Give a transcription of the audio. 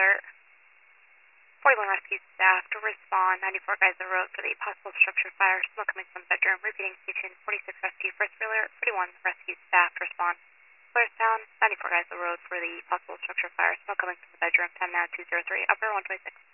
alert. 41 rescue staff to respond. 94 guys on the road for the possible structure fire. Smoke coming from the bedroom. Repeating station 46 rescue. First alert. 41 rescue staff to respond. Blairstown. 94 guys on the road for the possible structure fire. Smoke coming from the bedroom. Time now 203. Upper 126.